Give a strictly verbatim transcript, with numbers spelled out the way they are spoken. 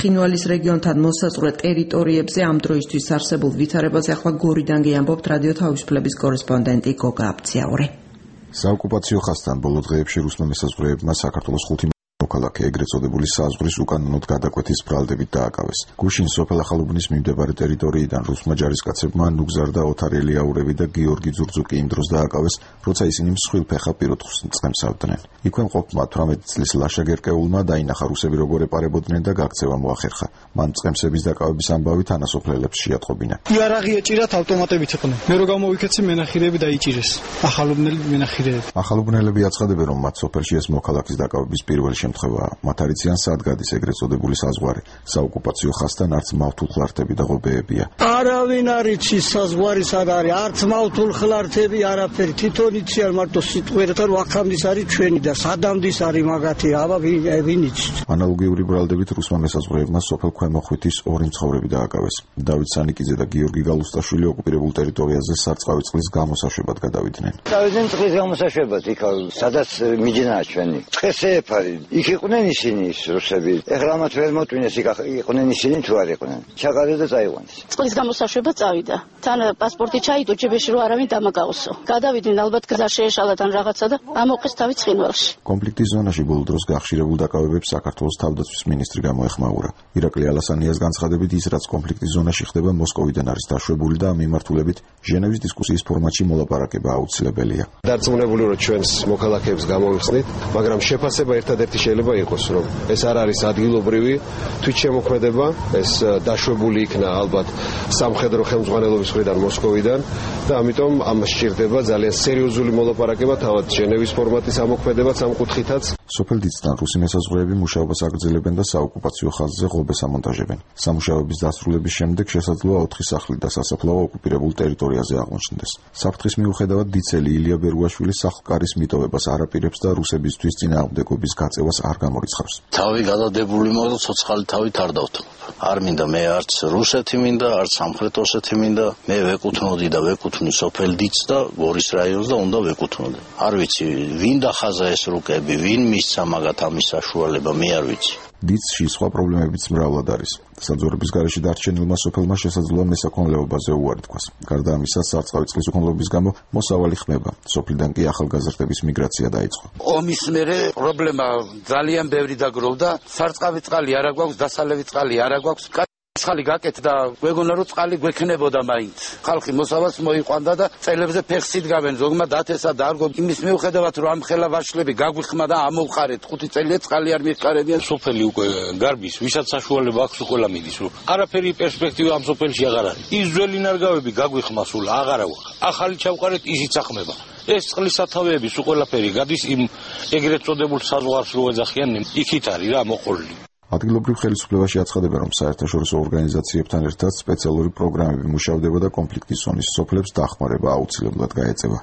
ცხინვალის რეგიონთან მოსაზღვრე ტერიტორიებზე ამ დროისთვის არსებულ ვითარებაზე ახლა გორიდან გიამბობთ რადიო თავისუფლების კორესპონდენტი გოგა აბციაური. საოკუპაციო ხაზთან ბოლო დღეებში რუსმა მესაზღვრეებმა საქართველოს ხუთი მოქალაქე ეგრეთ წოდებული საზღვრის უკანონოდ გადაკვეთის ბრალდებით დააკავეს. გუშინ სოფელ ახალუბნის მიმდებარე ტერიტორიიდან რუსმა ჯარისკაცებმა ნუგზარ და ოთარ ელიაურევი და გიორგი ძურძუკი იმ დროს დააკავეს, როცა ისინი მსხვილფეხა პიროთხს მწყემსავდნენ. იქვე მყოფმა თვრამეტი წლის ლაშა გერკეულმა დაინახა რუსები როგორ ეპარებოდნენ და გაქცევა მოახერხა. მან მწყემსების დაკავების ამბავი თანასოფლელებს შეატყობინა. იარაღი ეჭირათ ავტომატებით იყვნენ. მე რო გამოვიქეცი მენახირეები დაიჭირეს. ახალუბნელი მენახირეები. ახალუბნელები აცხადებენ, რომ მათ სოფელში ეს მოქალაქის დაკავების პირველი შემთხვევაა. მათ არიციან სად გადის ეგრეთ წოდებული საზღვარი. საოკუპაციო ხაზთან არც მავთულ ხლართები და ღობეებია. არავინ არ იცის საზღვარი სად არის, არც მავთულ ხლართები არაფერი. თვითონ იციან მარტო სიტყვერთან ვახამდის არის ჩვენი და სადამდის არის მაგათი, აბა ვინ იცის. ანალოგიური ბრალდებით რუსმა მესაზღვრეებმა სოფელ ქვემოხვითის ორი მცხოვრები დააკავეს. დავით სანიკიძე და გიორგი გალუსტაშვილი ოკუპირებულ ტერიტორიაზე სარწყავი წყლის გამოსაშვებად გადავიდნენ. დავიდნენ წყლის გამოსაშვებად, იქ სადაც მიჯნაა ჩვენი. წყესეებ არის. იქ იყვნენ ისინი რუსები. ეხლა ამათ ვერ მოტვინეს, იქ იყვნენ ისინი თუ არ იყვნენ. ჩაყარეს და წაიყვანეს. წყლის გამოსაშვება წავიდა. თან პასპორტი ჩაიდო ჯებეში რომ არავინ დამაგავსო. გადავიდნენ ალბათ გზა შეეშალა თან რაღაცა და ამოყეს თავი ცხინვალში. კონფლიქტის ზონაში ბოლო დროს გახშირებულ დაკავებებს საქართველოს თავდაცვის მინისტრი გამოეხმაურა. ირაკლი ალასანიას განცხადებით, ის რაც კონფლიქტის ზონაში ხდება, მოსკოვიდან არის დაშვებული და ამ მიმართულებით ჟენევის დისკუსიის ფორმატში მოლაპარაკება აუცილებელია. დარწმუნებული რომ ჩვენს მოქალაქეებს გამოვიხსნით, მაგრამ შეფასება ერთადერთი შეიძლება იყოს, რომ ეს არ არის ადგილობრივი თვითშემოქმედება, ეს დაშვებული იქნა ალბათ სამხედრო ხელმძღვანელობის მხრიდან მოსკოვიდან და ამიტომ ამას სჭირდება ძალიან სერიოზული მოლაპარაკება, თავად ჟენევის ფორმატის ამოქმედებაც ამ კუთხითაც. სოფელ დიცთან რუსი მესაზღვრეები მუშაობას აგრძელებენ და საოკუპაციო ხაზზე ღობეს ამონტაჟებენ. სამუშაოების დასრულების შემდეგ შესაძლოა ოთხი სახლი და სასაფლაო ოკუპირებულ ტერიტორიაზე აღმოჩნდეს. საფრთხის მიუხედავად დიცელი ილია ბერუაშვილი სახლკარის მიტოვებას არ აპირებს და რუსებისთვის წინააღმდეგობის გაწევას არ გამორიცხავს. თავი გადადებული მოდო ცოცხალი თავით არ დავთმობ. არ მინდა მე არც რუსეთი მინდა, არც სამხრეთ ოსეთი მინდა. მე ვეკუთვნოდი და ვეკუთვნი სოფელ დიცს და გორის რაიონს და უნდა ვეკუთვნოდე. არ ვიცი ვინ დახაზა ეს რუკები, ვინ მისცა მაგათ ამის საშუალება, მე არ ვიცი. დიცში სხვა პრობლემებიც მრავლად არის. საძოვრების გარეშე დარჩენილმა სოფელმა შესაძლოა მესაქონლეობაზე უარი თქვას. გარდა ამისა, სარწყავი წყლის უქონლობის გამო მოსავალი ხმება. სოფლიდან კი ახალგაზრდების მიგრაცია დაიწყო. ომის მერე პრობლემა ძალიან ბევრი დაგროვდა. სარწყავი წყალი არა გვაქვს, დასალევი წყალი არა გვაქვს. წყალი გაკეთ და გვეგონა რომ წყალი გვექნებოდა მაინც. ხალხი მოსავალს მოიყვანდა და წელებზე ფეხს იდგავენ, ზოგმა დათესა და არგო იმის მიუხედავად რომ ამ ხელა ვაშლები გაგვიხმა და ამოვყარეთ, ხუთი წელია წყალი არ მიხარებიან. სოფელი უკვე გარბის, ვისაც საშუალება აქვს უყოლა მიდის, რომ არაფერი პერსპექტივა ამ სოფელში აღარ არის. ის ძველი ნარგავები გაგვიხმა სულ აღარა ვახ. ახალი ჩავყარეთ, ისიც ახმება. ეს წყლის სათავეები სულ ყველაფერი გადის იმ ეგრეთ წოდებულ საზღვარს რო ეძახიან, იქით არის რა მოყოლილი. ადგილობრივ ხელისუფლებაში აცხადებენ, რომ საერთაშორისო ორგანიზაციებთან ერთად სპეციალური პროგრამები მუშავდება და კონფლიქტის ზონის სოფლებს დახმარება აუცილებლად გაეწევა.